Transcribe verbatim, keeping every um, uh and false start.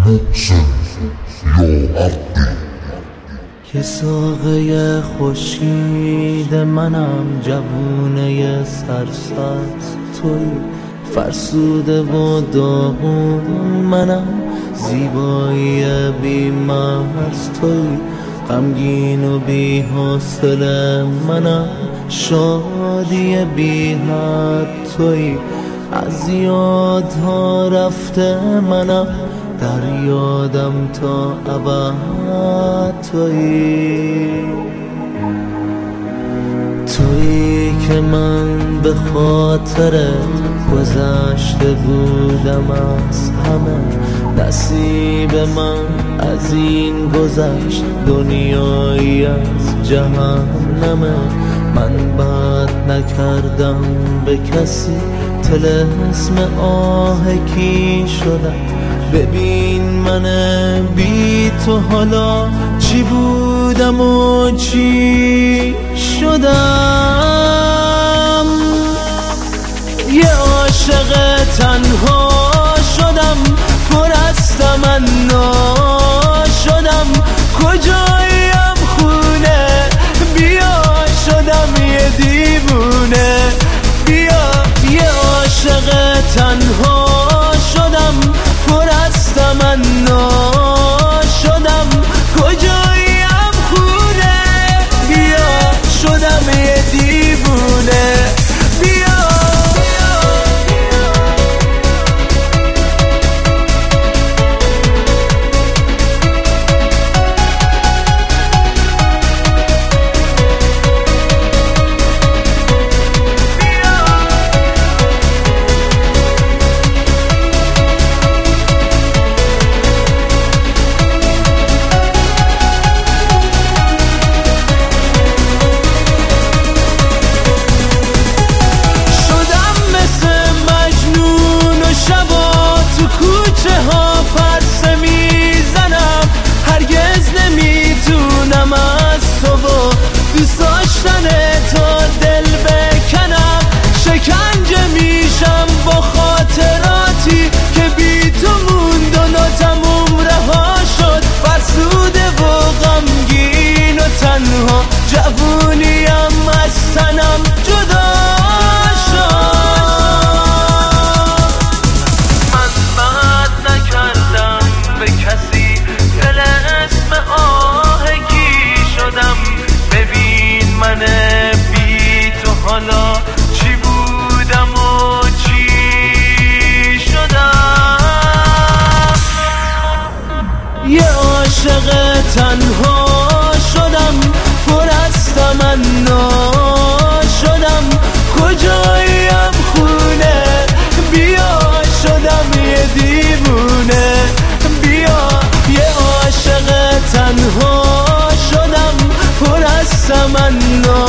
که ساقه خورشید منم، جوونه سرسبز توی، فرسوده و داغون منم، زیبایی بی مرز توی، غمگین و بی حوصله منم، شادی بی حد توی، از یادها رفته منم، در یادم تا ابد تویی. تویی که من به خاطرت گذشته بودم از همه، نصیب من از این گذشت دنیایی از جهنمه. من بد نکردم به کسی، طلسم آه کی شدم، ببین من بی تو حالا چی بودم و چی شدم. یه عاشق تنها شدم، پر از تمنا شدم، کجایم خونه بیا، شدم یه دیوونه بیا. یه عاشق تنها شدم، پر از تمنا شدم، کجایم خونه بیا، شدم یه دیوونه بیا. دوست داشتن تا دل بکنم، شکنجه میشم با خاطراتی که بی تو موند و ناتموم رها شد، فرسوده و غمگین و تنها، جوونیم از تنم جدا شد. من بد نکردم به کسی، طلسم آه کی شدم، ببین من بی تو حالا چی بودم و چی شدم. یه عاشق تنها شدم، پر از تمنا شدم، کجایم خونه بیا، شدم یه دیوونه بیا. یه عاشق تنها شدم، پر از تمنا